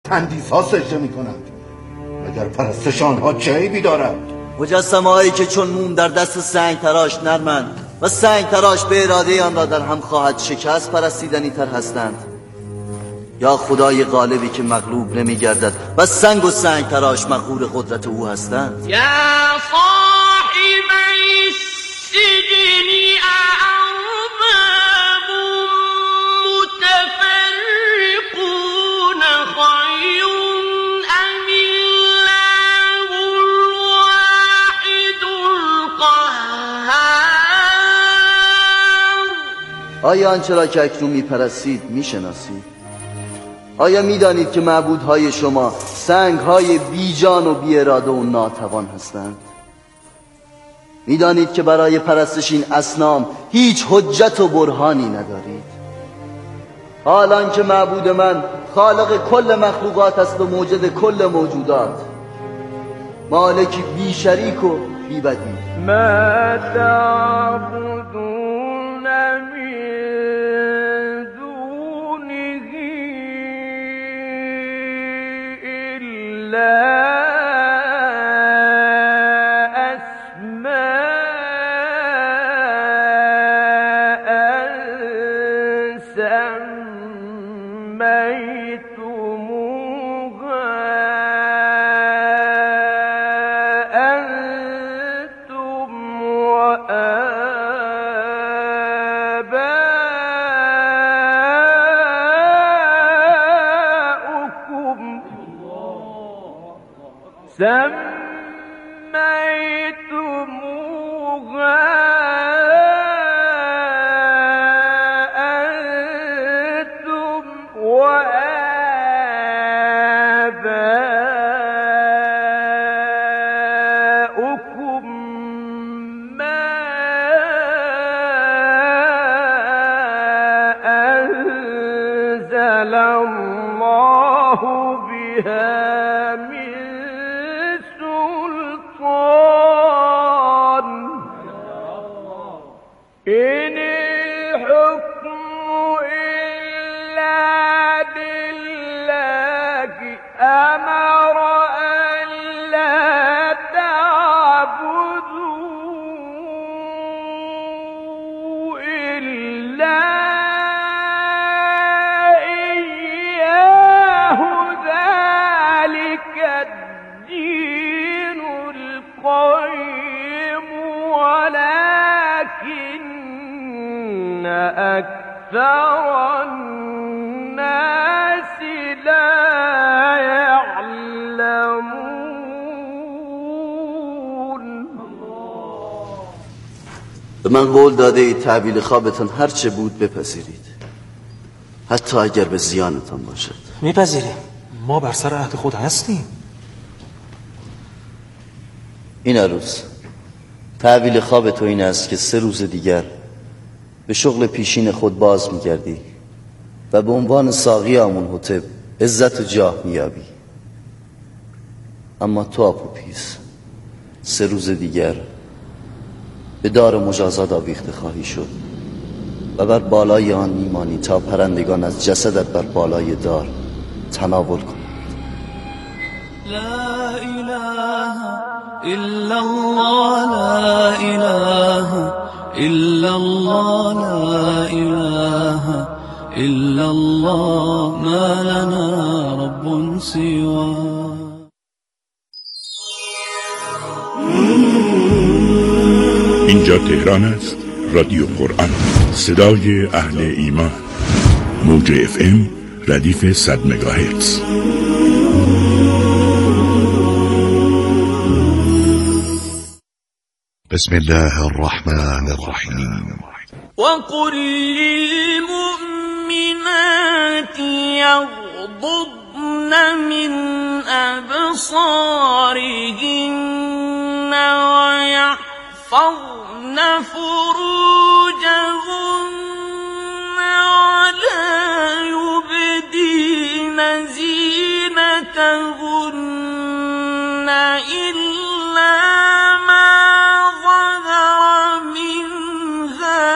تندیس‌ها سجده میکنند، مگر پرستش آنها چه عیبی دارد؟ مجسمه هایی که چون موم در دست سنگ تراش نرمند و سنگ تراش به اراده آن را در هم خواهد شکست پرستیدنی تر هستند، یا خدای غالبی که مغلوب نمی گردد و سنگ و سنگ تراش مغرور قدرت او هستند؟ یا صاحب السجن ارباب متفرقون خیر ام الله الواحد القهار. آیا آنچه را که اکنون می پرستید می شناسید؟ آیا می دانید که معبودهای شما سنگهای بیجان و بی اراده و ناتوان هستند؟ می دانید که برای پرستش این اصنام هیچ حجت و برهانی ندارید؟ حالان که معبود من خالق کل مخلوقات است و موجد کل موجودات، مالکی بی شریک و بی بدیل. ما تعبدون به من قول داده اید تعبیل خوابتان هر چه بود بپذیرید، حتی اگر به زیانتان باشد. میپذیریم، ما بر سر عهد خود هستیم. این عروس تعبیل خواب تو این است که 3 روز دیگر به شغل پیشین خود باز میگردی و به عنوان ساقی آمونهوتپ عزت و جاه میابی. اما تو آپوپیس 3 روز دیگر به دار مجازات آویخته خواهی شد و بر بالای آن میمانی تا پرندگان از جسدت بر بالای دار تناول کنند. لا اله الا الله، لا اله الا الله، لا اله الا الله، ما لنا رب سواه. اینجا تهران است، رادیو قرآن، صدای اهل ایمان، موج FM ردیف 100 مگاهرتز. بسم الله الرحمن الرحیم. وقل للمؤمنات يغضضن من أبصارهن ويحفظن فروجهن ولا يبدين زينتهن إلا ما ظهر منها.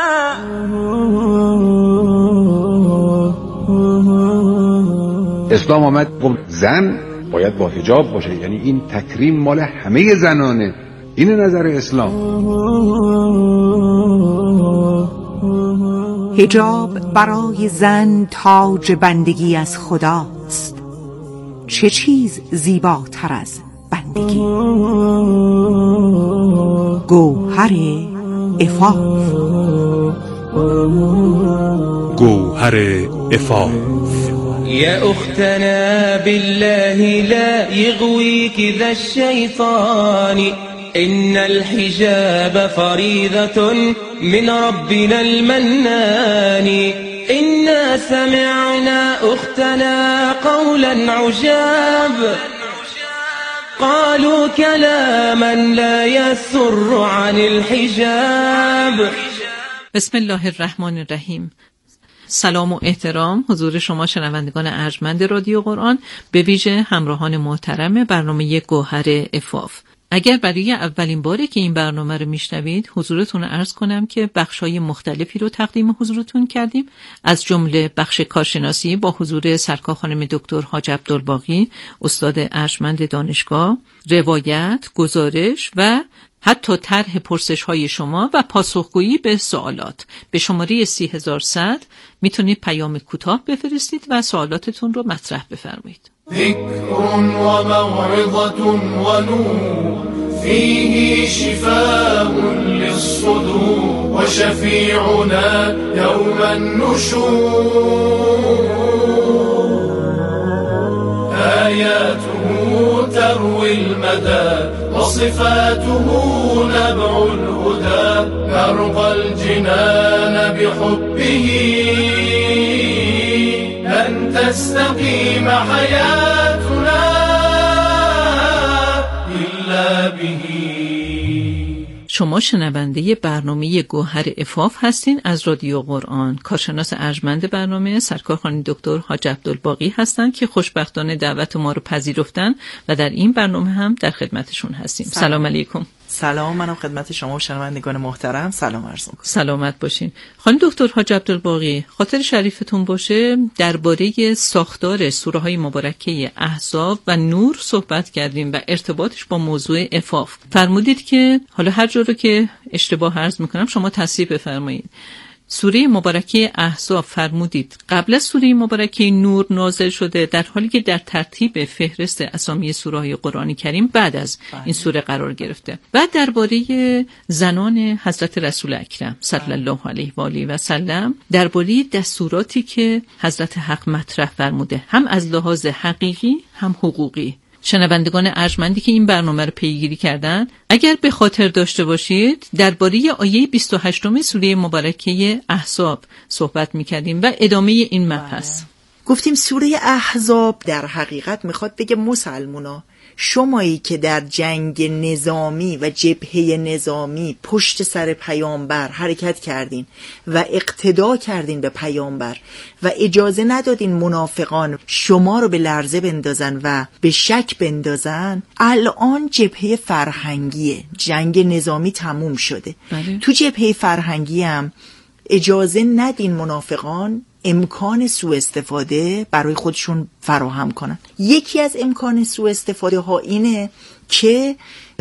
اسلام آمد زن باید با حجاب باشه، یعنی این تکریم مال همه زنانه. این نظر اسلام. حجاب برای زن تاج بندگی از خداست. چه چیز زیباتر از بندگی؟ گوهر عفاف. گوهر عفاف. يا أختنا بالله لا يغويك ذا الشيطان إن الحجاب فريضة من ربنا المنان إنا سمعنا أختنا قولا عجاب قالوا كلاما لا يسر عن الحجاب. بسم الله الرحمن الرحیم. سلام و احترام حضور شما شنوندگان ارجمند رادیو قرآن، به ویژه همراهان محترم برنامه گوهر عفاف. اگر برای اولین باره که این برنامه رو میشنوید، حضورتون رو عرض کنم که بخشای مختلفی رو تقدیم حضورتون کردیم، از جمله بخش کارشناسی با حضور سرکار خانم دکتر حاج عبدالباقی، استاد ارجمند دانشگاه، روایت، گزارش و حتی طرح پرسش‌های شما و پاسخگویی به سوالات. به شماره 30100 میتونید پیام کوتاه بفرستید و سوالاتتون رو مطرح بفرمایید. ذکر و موعظة و نور فیه شفاء للصدور و شفیعنا یوم النشور آیاته تروی المدى وصفاته نبع الهدى يرقى الجنان بحبه لن تستقيم حياتنا إلا به. شما شنونده برنامه گوهر عفاف هستین از رادیو قرآن. کارشناس ارجمند برنامه سرکار خانم دکتر حاج عبدالباقی هستند که خوشبختانه دعوت ما رو پذیرفتن و در این برنامه هم در خدمتشون هستیم. سلام علیکم. سلام، منم خدمت شما و شنوندگان محترم سلام عرض می‌کنم. سلامت باشین. خانم دکتر حاج عبدالباقی، خاطر شریفتون باشه درباره ساختار سوره‌های مبارکه احزاب و نور صحبت کردیم و ارتباطش با موضوع عفاف. فرمودید که حالا هر جا رو که اشتباه عرض می‌کنم شما تصحیح بفرمایید. سوره مبارکه احزاب فرمودید قبل از سوره مبارکه نور نازل شده، در حالی که در ترتیب فهرست اسامی سوره‌های قرآن کریم بعد از این سوره قرار گرفته. بعد درباره زنان حضرت رسول اکرم صلی الله علیه و آله و سلم، درباره دستوراتی که حضرت حق مطرح فرموده، هم از لحاظ حقیقی هم حقوقی. شنوندگان ارجمندی که این برنامه رو پیگیری کردن، اگر به خاطر داشته باشید درباره آیه 28 سوره مبارکه احزاب صحبت می‌کردیم و ادامه این مبحث. گفتیم سوره احزاب در حقیقت میخواد بگه مسلمونا، شمایی که در جنگ نظامی و جبهه نظامی پشت سر پیامبر حرکت کردین و اقتدا کردین به پیامبر و اجازه ندادین منافقان شما رو به لرزه بندازن و به شک بندازن، الان جبهه فرهنگیه، جنگ نظامی تموم شده. تو جبهه فرهنگی هم اجازه ندین منافقان امکان سوء استفاده برای خودشون فراهم کنن. یکی از امکان سوء استفاده ها اینه که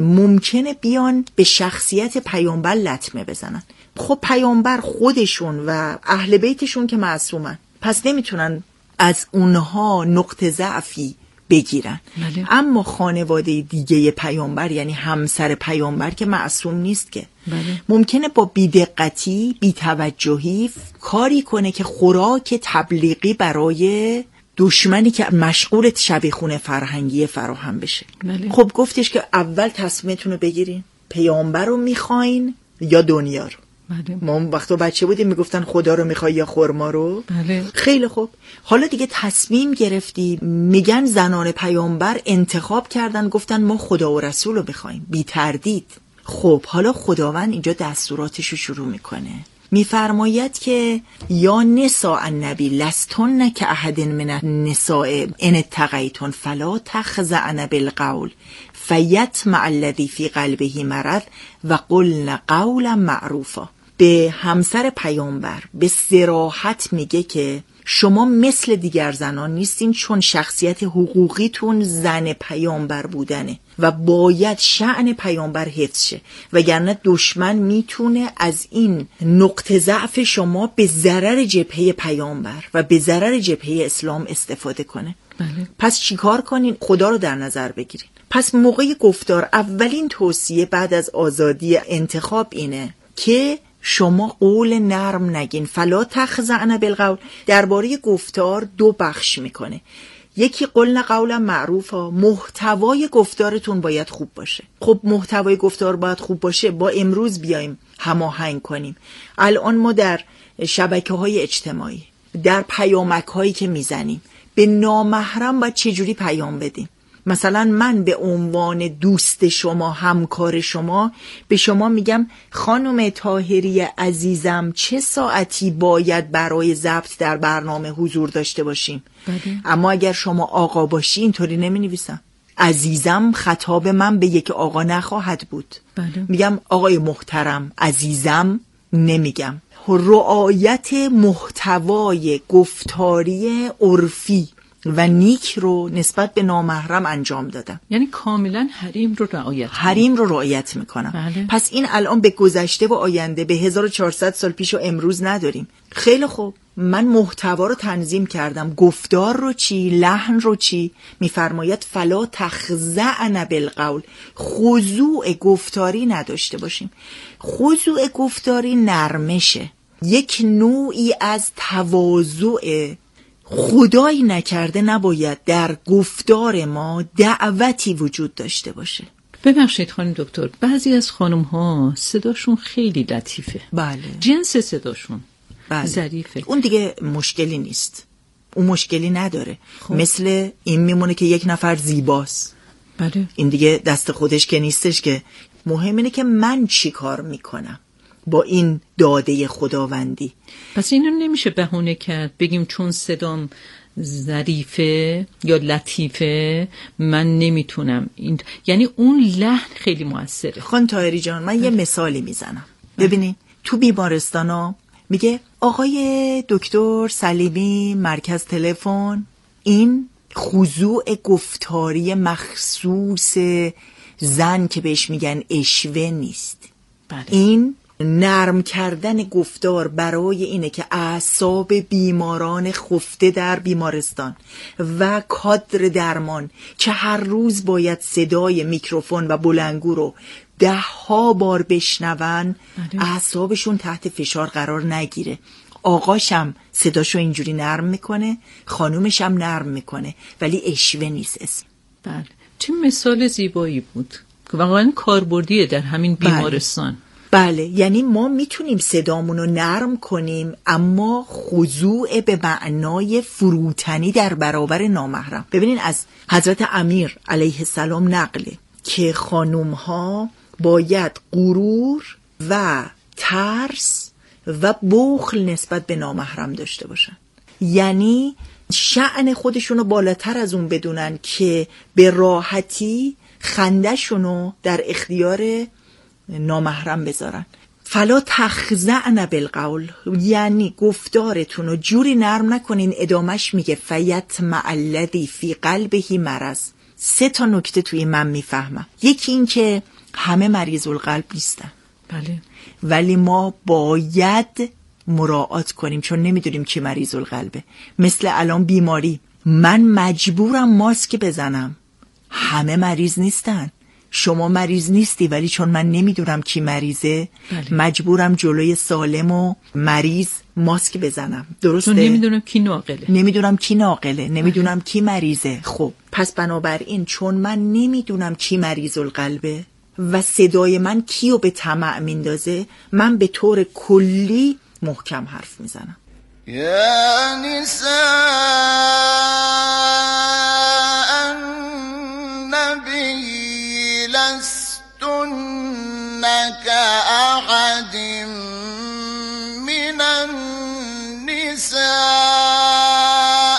ممکنه بیان به شخصیت پیامبر لطمه بزنن. خب پیامبر خودشون و اهل بیتشون که معصومن، پس نمیتونن از اونها نقطه ضعفی بگیرن. اما خانواده دیگه پیامبر، یعنی همسر پیامبر که معصوم نیست که، ممکنه با بی‌دقتی، بی‌توجهی کاری کنه که خوراک تبلیغی برای دشمنی که مشغول شبیخونه فرهنگی فراهم بشه. خب گفتش که اول تصمیمتون رو بگیرین، پیامبر رو میخواین یا دنیا رو. ما وقتا بچه بودیم میگفتن خدا رو میخوای یا خرما رو. خیلی خوب، حالا دیگه تصمیم گرفتی. میگن زنان پیامبر انتخاب کردن، گفتن ما خدا و رسول رو میخوایم بی تردید. خب حالا خداوند اینجا دستوراتش رو شروع میکنه، میفرماید که یا نساء النبی لستن که احد من النساء ان اتقیتن فلا تخضعن بالقول فیطمع الذی فی قلبه مرض و قلن قولا معروفا. به همسر پیامبر به صراحت میگه که شما مثل دیگر زنان نیستین، چون شخصیت حقوقیتون زن پیامبر بودنه و باید شأن پیامبر حفظ شه، وگرنه دشمن میتونه از این نقطه ضعف شما به ضرر جبهه پیامبر و به ضرر جبهه اسلام استفاده کنه. بله. پس چیکار کنین؟ خدا رو در نظر بگیرین. پس موقع گفتار اولین توصیه بعد از آزادی انتخاب اینه که شما قول نرم نگین. فلا تخضعن بالقول درباره گفتار دو بخش میکنه. یکی قلنا قولا معروفا، محتوای گفتارتون باید خوب باشه. خب محتوای گفتار باید خوب باشه، با امروز بیایم هماهنگ کنیم. الان ما در شبکه‌های اجتماعی، در پیامک‌هایی که میزنیم، به نامحرم باید چجوری پیام بدیم؟ مثلا من به عنوان دوست شما، همکار شما، به شما میگم خانم طاهری عزیزم چه ساعتی باید برای ضبط در برنامه حضور داشته باشیم؟ اما اگر شما آقا باشی اینطوری نمی نویسم. عزیزم خطاب من به یک آقا نخواهد بود. میگم آقای محترم عزیزم نمیگم. رعایت محتوای گفتاری عرفی و نیک رو نسبت به نامحرم انجام دادم. یعنی کاملا حریم رو رعایت میکنم. بله. پس این الان به گذشته و آینده، به 1400 سال پیش و امروز نداریم. خیلی خوب، من محتوا رو تنظیم کردم. گفتار رو چی؟ لحن رو چی؟ میفرماید فلا تخضعن بالقول، خضوع گفتاری نداشته باشیم. خضوع گفتاری نرمشه، یک نوعی از تواضع. خدایی نکرده نباید در گفتار ما دعوتی وجود داشته باشه. ببخشید خانم دکتر، بعضی از خانم ها صداشون خیلی لطیفه. بله. جنس صداشون بله. ظریفه. اون دیگه مشکلی نیست، اون مشکلی نداره. خب. مثل این میمونه که یک نفر زیباست. بله. این دیگه دست خودش که نیستش، که مهم اینه که من چی کار میکنم با این داده خداوندی. پس اینو نمیشه بهونه کرد بگیم چون صدام ظریفه یا لطیفه من نمیتونم. یعنی اون لحن خیلی موثره. خانم طاهری جان، من یه مثالی میزنم. ببینید تو بیمارستانا میگه آقای دکتر سلیمی مرکز تلفن. این خضوع گفتاری مخصوص زن که بهش میگن اشوه نیست. بله. این نرم کردن گفتار برای اینه که اعصاب بیماران خفته در بیمارستان و کادر درمان که هر روز باید صدای میکروفون و بلندگو رو 10 بار بشنون، اعصابشون تحت فشار قرار نگیره. آقاشم صداشو اینجوری نرم میکنه، خانومشم نرم میکنه، ولی اشوه نیست اسم. بله. چه مثال زیبایی بود که واقعا کاربردیه در همین بیمارستان. بله، یعنی ما میتونیم صدامونو نرم کنیم اما خضوع به معنای فروتنی در برابر نامحرم. ببینین از حضرت امیر علیه السلام نقله که خانومها باید غرور و ترس و بخل نسبت به نامحرم داشته باشن. یعنی شأن خودشونو بالاتر از اون بدونن که به راحتی خنده‌شونو در اختیار نامحرم بذارن. فلا تخضعن بالقول، یعنی گفتارتون رو جوری نرم نکنین. ادامش میگه فیطمع الذی فی قلبه مرض. 3 نکته توی من میفهمم. یکی این که همه مریض القلب نیستن. بله. ولی ما باید مراعات کنیم چون نمیدونیم کی مریض القلبه. مثل الان بیماری، من مجبورم ماسک بزنم. همه مریض نیستن. شما مریض نیستی ولی چون من نمیدونم کی مریضه مجبورم جلوی سالم و مریض ماسک بزنم. درسته؟ چون نمیدونم کی ناقله. نمیدونم کی مریضه. خب پس بنابراین چون من نمیدونم کی مریض القلبه و صدای من کیو به طمع میندازه، من به طور کلی محکم حرف میزنم. یا نساء النبی لستن كأحد من النساء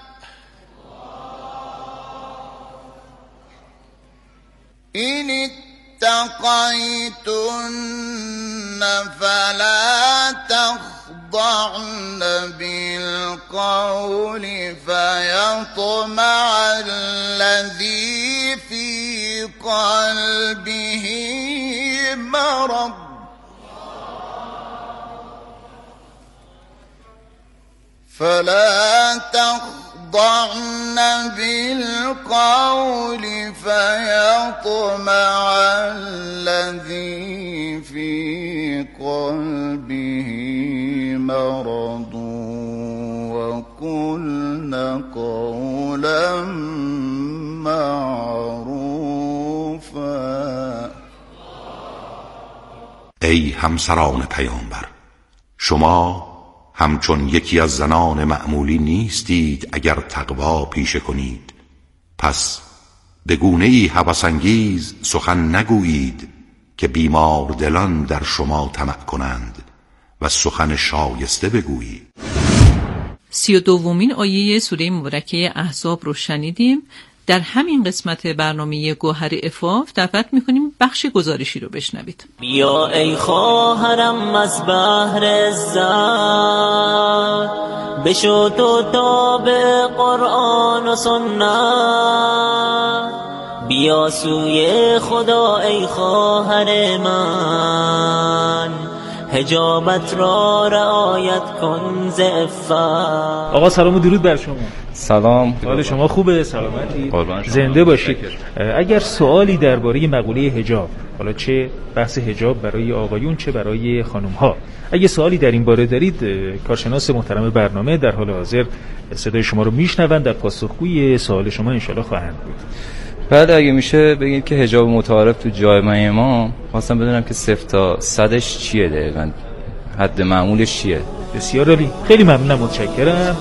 إن اتقيتن فلا تخضعن بالقول فيطمع الذي في قلبه مرض فلا تخضعن بالقول فيطمع الذي في قلبه مرض وقلن قولا معروفا. ای همسران پیامبر، شما همچون یکی از زنان معمولی نیستید اگر تقوا پیشه کنید، پس به گونه‌ای هوس‌انگیز سخن نگویید که بیمار دلان در شما طمع کنند و سخن شایسته بگویید. 32مین آیه سوره مبارکه احزاب رو شنیدیم. در همین قسمت برنامه گوهر عفاف دعوت میکنیم بخش گزارشی رو بشنوید. بیا ای خواهرم از بحر عزت، بشو تو تابع قرآن و سنت، بیا سوی خدا ای خواهر من، حجابت را رعایت کن ز عفت. آقا سلام و درود بر شما. سلام، حال شما خوبه؟ سلامتی؟ قربان زنده باشید. اگر سوالی درباره مقوله حجاب، حالا چه بحث حجاب برای آقایون چه برای خانم‌ها، اگه سوالی در این باره دارید، کارشناس محترم برنامه در حال حاضر صدای شما رو میشنوند، در پاسخگوی سوال شما انشالله خواهند بود. بعد اگه میشه بگید که حجاب متعارف تو جامعه ما، خواستم بدونم که 0 تا 100ش چیه دقیقاً، حد معمولش چیه؟ بسیار عالی، خیلی ممنونم، متشکرم.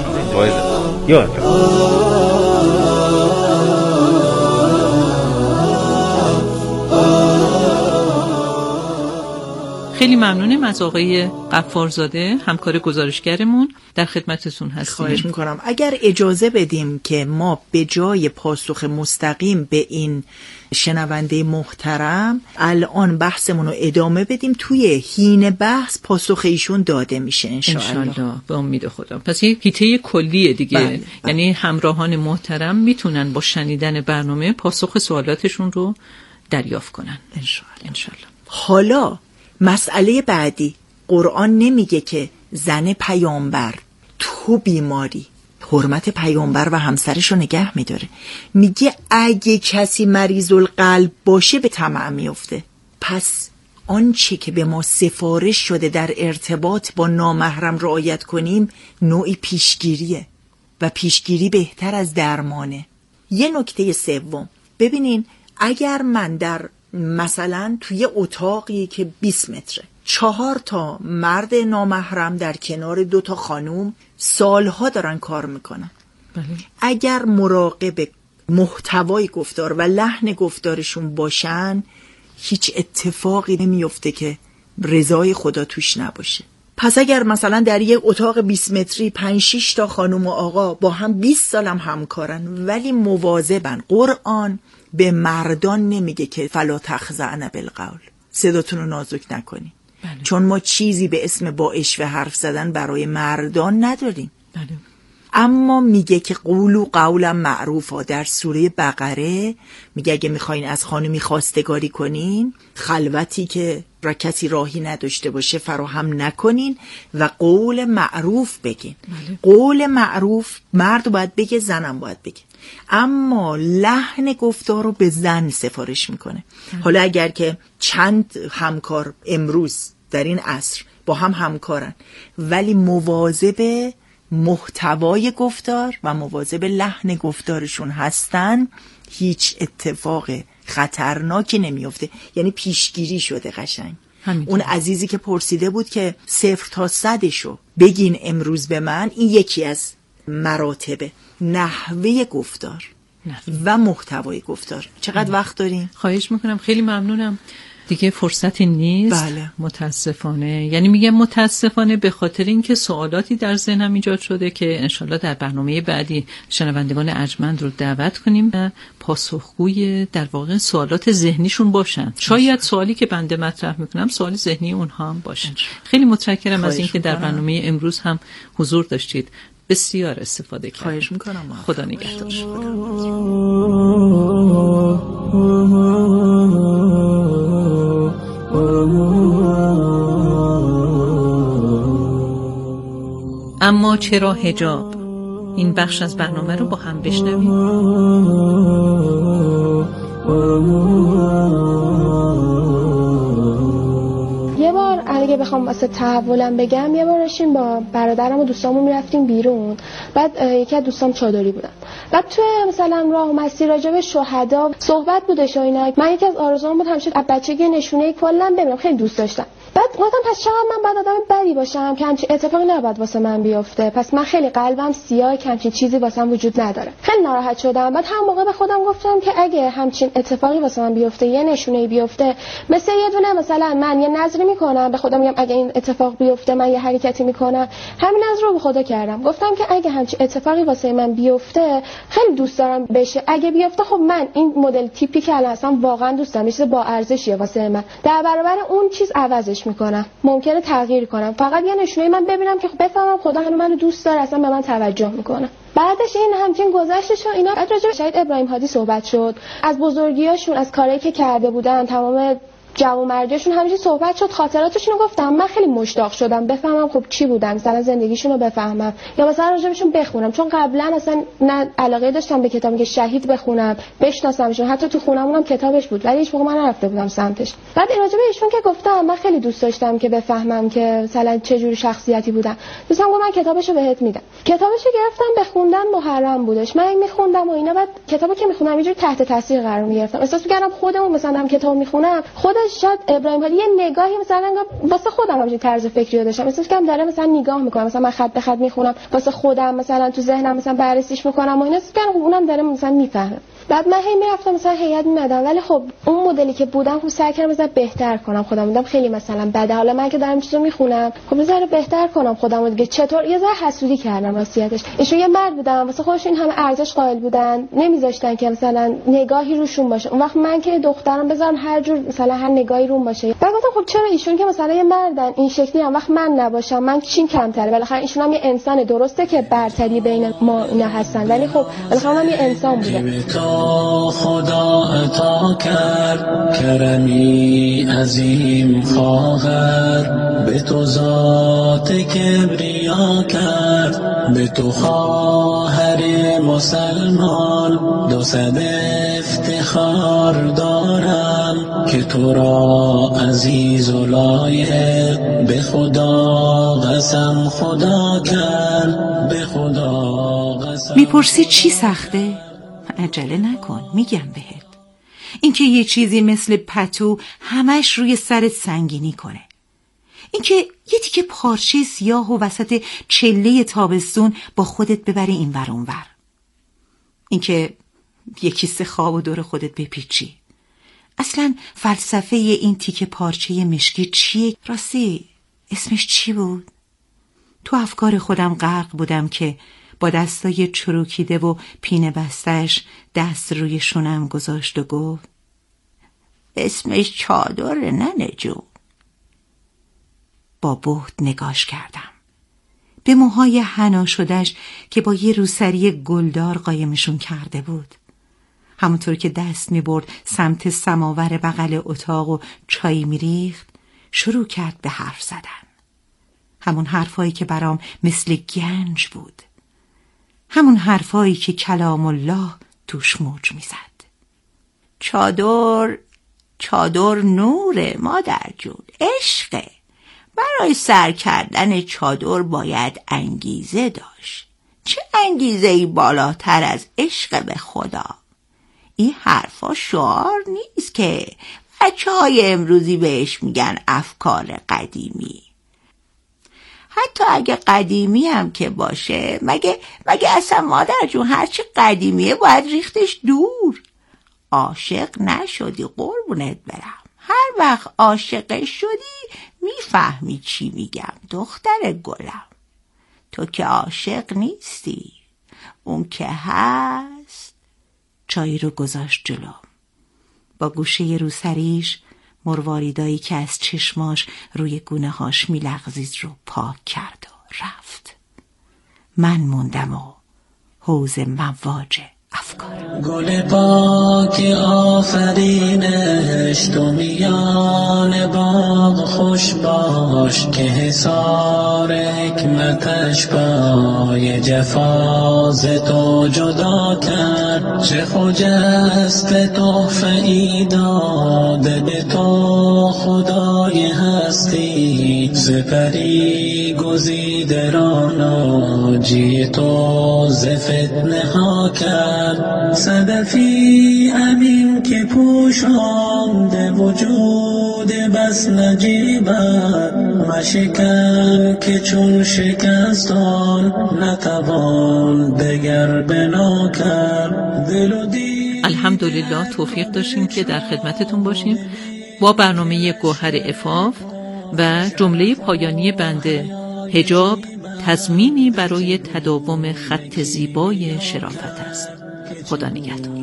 خیلی ممنونم از آقای غفارزاده، همکار گزارشگرمون، در خدمتتون هستیم. خواهش میکنم اگر اجازه بدیم که ما به جای پاسخ مستقیم به این شنونده محترم الان بحثمون رو ادامه بدیم، توی حین بحث پاسخ ایشون داده میشه انشالله به امید خدا. پس یه هیته کلیه دیگه. بله. یعنی همراهان محترم میتونن با شنیدن برنامه پاسخ سوالاتشون رو دریافت کنن انشالله. حالا مسئله بعدی، قرآن نمیگه که زن پیامبر تو بیماری حرمت پیامبر و همسرش رو نگه میداره، میگه اگه کسی مریض القلب باشه به طمع میفته. پس آنچه که به ما سفارش شده در ارتباط با نامحرم رعایت کنیم نوعی پیشگیریه و پیشگیری بهتر از درمانه. یه نکته سوم، ببینین اگر من در مثلا توی اتاقی که 20 متره 4 تا مرد نامحرم در کنار 2 تا خانوم سالها دارن کار میکنن، اگر مراقب محتوای گفتار و لحن گفتارشون باشن هیچ اتفاقی نمیفته که رضای خدا توش نباشه. پس اگر مثلا در یک اتاق 20 متری 5-6 تا خانم و آقا با هم 20 سالم همکارن ولی مواظبن، قرآن به مردان نمیگه که فلا تخضعن بالقول، صداتون رو نازک نکنی. چون ما چیزی به اسم با اشوه حرف زدن برای مردان نداریم. اما میگه که قولوا قولا معروفا. در سوره بقره میگه اگه میخواین از خانمی خواستگاری کنین، خلوتی که را کسی راهی نداشته باشه فراهم نکنین و قول معروف بگین. قول معروف مرد باید بگه، زنم باید بگه، اما لحن گفتار رو به زن سفارش میکنه. حالا اگر که چند همکار امروز در این عصر با هم همکارن ولی مواظب محتوای گفتار و مواظب لحن گفتارشون هستن، هیچ اتفاق خطرناکی نمیفته. یعنی پیشگیری شده قشنگ. اون عزیزی که پرسیده بود که 0 تا 100شو بگین امروز به من، این یکی از مراتب نحوه گفتار و محتوای گفتار. چقدر وقت داریم؟ خواهش میکنم، خیلی ممنونم. دیگه فرصتی نیست. بله. متاسفانه. یعنی میگم متاسفانه به خاطر اینکه سوالاتی در ذهنم ایجاد شده که انشالله در برنامه بعدی شنوندگان ارجمند رو دعوت کنیم و پاسخگوی در واقع سوالات ذهنیشون باشن. شاید سوالی که بنده مطرح میکنم سوال ذهنی اونها هم باشه. خیلی متشکرم از اینکه در برنامه امروز هم حضور داشتید. بسیار استفاده کردم. خواهش میکنم. خدا نگهدار. اما چرا حجاب؟ این بخش از برنامه رو با هم بشنویم. یه بار اگه بخوام واسه تحولم بگم، یه بار داشتیم با برادرم و دوستامون میرفتیم بیرون. بعد یکی از دوستام چادری بودن. بعد تو مثلا راه و مسیر راجع به شهدا صحبت بودش و اینا. من یکی از آرزوام بود همیشه از بچگی نشونه کلا ببینم، خیلی دوست داشتم. بعد گفتم پس چقدر من بعد آدم بدی باشم که همچین اتفاقی نباید واسه من بیفته. پس من خیلی قلبم سیاه که همچین چیزی واسم وجود نداره. خیلی ناراحت شدم. بعد هم موقع به خودم گفتم که اگه همچین اتفاقی واسه من بیفته، یه نشونه‌ای بیفته، مثل یه دونه مثلا من یه نظری میکنم به خودم، میگم اگه این اتفاق بیفته من یه حرکتی میکنم. همین نظر رو به خدا کردم. گفتم که اگه همچین اتفاقی واسه من بیفته، خیلی دوست دارم بشه. اگه بیفته خب من این مدل تیپی که الان هستم واقعا دوست دارم، چیز با ارزشیه واسه من. در برابر اون چیز عوضش میکنم. ممکنه تغییر کنم. فقط یه نشونه من ببینم که بفهمم خدا هنوز منو دوست داره، اصلا به من توجه میکنه. بعدش این همچین گذشتش و اینا. بعد راجع به شهید ابراهیم هادی صحبت شد، از بزرگیاشون، از کارهایی که کرده بودن، تمام جوانمردیشون همیشه صحبت شد، خاطراتشون رو گفتم. من خیلی مشتاق شدم بفهمم خب چی بودن، مثلا زندگیشون رو بفهمم یا مثلا راجبشون بخونم، چون قبلا اصلا نه علاقه داشتم به کتابی که شهید بخونم، بشناسمشون. حتی تو خونمونم کتابش بود ولی هیچ موقع من نرفته بودم سمتش. بعد راجب ایشون که گفتم، من خیلی دوست داشتم که بفهمم که مثلا چه جور شخصیتی بودن. دوستم گفت من کتابشو بهت میدم. کتابشو گرفتم بخوندن، محرم بودش. من میخوندم و اینا. بعد کتابو که میخونم اینجوری تحت تاثیر قرار میگرفتم. احساس میکردم خودمون مثلا هم کتاب میخونم، شاید ابراهیم هادی یه نگاهی مثلا واسه خودم همین طرز فکری داشتم. احساس کردم داره مثلا نگاه میکنه، مثلا من خط به خط میخونم واسه خودم، مثلا تو ذهنم مثلا بررسیش میکنم و اینا. احساس کردم اونم داره مثلا میفهمه. بعد من هی میرفتم مثلا هیئت میمدم، ولی خب اون مدلی که بودم خب سعی کردم مثلا بهتر کنم خودم. بودم خیلی مثلا بده، حالا من که دارم چیزو میخونم خب بذار بهتر کنم خودمو دیگه. چطور یه ذره حسودی کردم راستیتش. ایشون یه مرد بودن، واسه خودشون این همه ارزش قائل بودن، نمیذاشتن که مثلا نگاهی روشون باشه. اون وقت من که دخترم بذارم هر جور مثلا هر نگاهی روم باشه. بعد گفتم خب چرا ایشون که مثلا یه مردن این شکلی هم وقت من نباشم، من چین کمتره؟ بالاخره ایشون هم یه انسان، درسته که برتری بین ما اینا هستن ولی خب بالاخره هم یه انسان بوده. خدا عطا کرد کرمی عظیم خواهر، به تو ذات کبریا کرد، به تو خواهر مسلمان دو صد افتخار دارم، که تو را عزیز و لایق به خدا قسم خدا کرد، به خدا قسم. میپرسی چی سخته؟ عجله نکن، میگم بهت. اینکه یه چیزی مثل پتو همش روی سرت سنگینی کنه، اینکه یه تیکه پارچه سیاه و وسط چله تابستون با خودت ببری این ور اون ور، اینکه یه کیسه خواب و دور خودت بپیچی. اصلا فلسفه این تیکه پارچه مشکی چیه؟ راستی اسمش چی بود؟ تو افکار خودم غرق بودم که با دستای چروکیده و پینه بستش دست روی شونم گذاشت و گفت اسمش چادره ننه جون. با بهت نگاش کردم به موهای حنا شدش که با یه روسری گلدار قایمشون کرده بود. همونطور که دست می برد سمت سماور بغل اتاق و چای می ریخت، شروع کرد به حرف زدن. همون حرفایی که برام مثل گنج بود، همون حرفایی که کلام الله توش موج می زد. چادر نوره مادر جون، عشقه. برای سر کردن چادر باید انگیزه داشت. چه انگیزه‌ای بالاتر از عشق به خدا؟ این حرفا شعار نیست که بچه‌های امروزی بهش میگن افکار قدیمی. حتی اگه قدیمی هم که باشه، مگه اصلا مادر جون هرچی قدیمیه باید ریختش دور. عاشق نشدی قربونت برم، هر وقت عاشق شدی میفهمی چی میگم دختر گلم. تو که عاشق نیستی، اون که هست. چای رو گذاشت جلو. با گوشه روسریش مرواریدایی که از چشماش روی گونه هاش میلغزید رو پاک کرد و رفت. من موندم و حوض مواج افکار. گل پاک آفرینش تو میان باغ خوش باش که حصار حکمتش پای جفاز تو جدا کرد. چه خجست تحفه ای داده به تو خدای هستی، سپری گزیده را ناجی تو ز فتنه ها کرد. صدفی امین که پوشانده وجود بس نجیبت، مشکن که چون شکستان نتوان دگر بنا کرد. دل و دید الحمدلله توفیق داشتیم که در خدمتتون باشیم با برنامه گوهر عفاف و جمله پایانی بنده: حجاب تضمینی برای تداوم خط زیبای شرافت است. خدا نگهدار.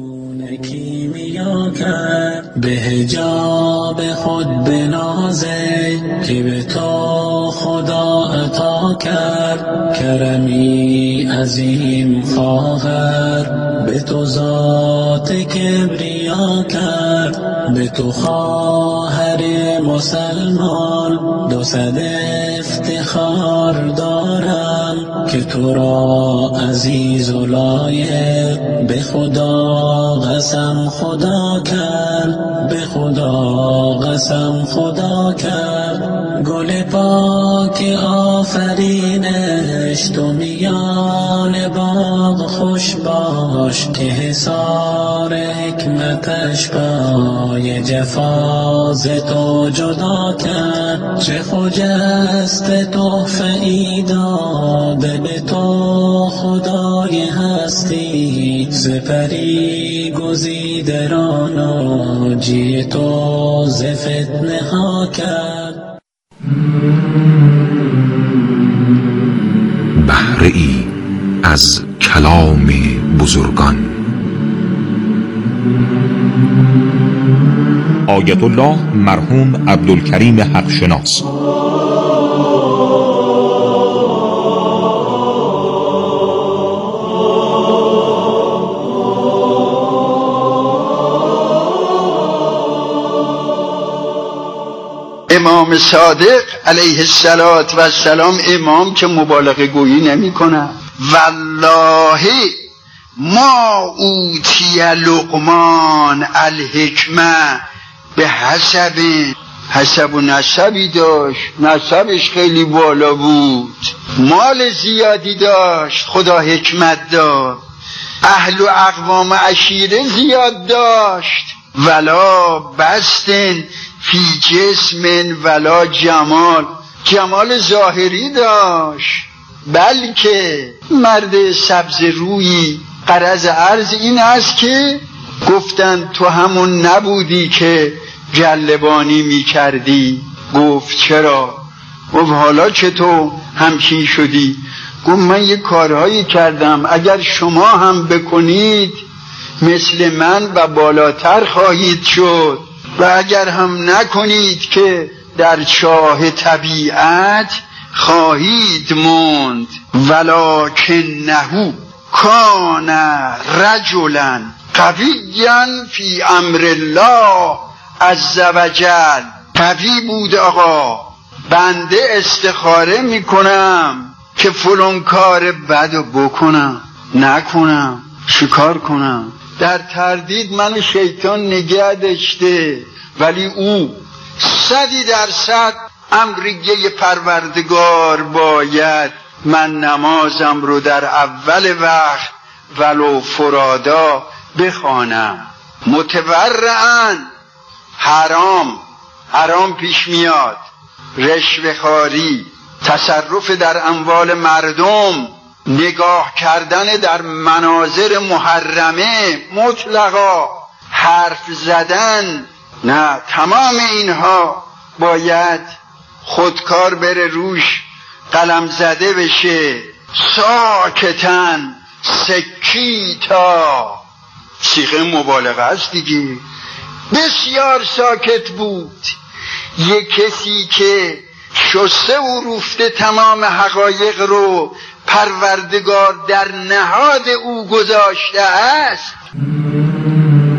به حجاب خود بنازه که به تو خدا عطا کرد. کرمی عظیم خواهر به تو ذات کبریا کرد. به تو خواهر مسلمان دو صد افتخار دارم که تو را عزیز و لایق به خدا قسم خدا کرد. به خدا قسم خدا کرد. گل پاک آفرینش تو میان باغ خوش باش که حصار حکمتش پای جفاز تو جدا کرد. چه خجست تحفه ای داده به تو خدای هستی، سپری گزیده را ناجی تو ز فتنه ها کرد. بهره ای از کلام بزرگان. آیت الله مرحوم عبدالکریم حقشناس. امام صادق علیه السلام امام که مبالغه گویی نمی کنه. والله ما اوتی لقمان الحکمه به حسب و نسبی داشت، نسبش خیلی بالا بود، مال زیادی داشت، خدا حکمت داد، اهل و اقوام عشیره زیاد داشت، ولا بستن فی جسم ولا جمال ظاهری داشت، بلکه مرد سبز روی. غرض عرض این است که گفتن تو همون نبودی که جلبانی می کردی؟ گفت چرا؟ گفت حالا که تو همچین شدی؟ گفت من یه کارهایی کردم، اگر شما هم بکنید مثل من و بالاتر خواهید شد، و اگر هم نکنید که در چاه طبیعت خواهید موند. ولکنه کان رجلا قویا فی امر الله عز وجل. قوی بود آقا، بنده استخاره میکنم که فلان کار بدو بکنم نکنم، چیکار کنم؟ در تردید من شیطان نگه داشته، ولی او 100% امریه پروردگار باید من نمازم رو در اول وقت ولو فرادا بخوانم. متورعاً حرام پیش میاد، رشوه‌خواری، تصرف در اموال مردم، نگاه کردن در مناظر محرمه مطلقا، حرف زدن نه، تمام اینها باید خودکار بره روش، قلم زده بشه. ساکتن سکیتا، صیغه مبالغه است دیگه. بسیار ساکت بود. یک کسی که شسته و روفته تمام حقایق رو پروردگار در نهاد او گذاشته است.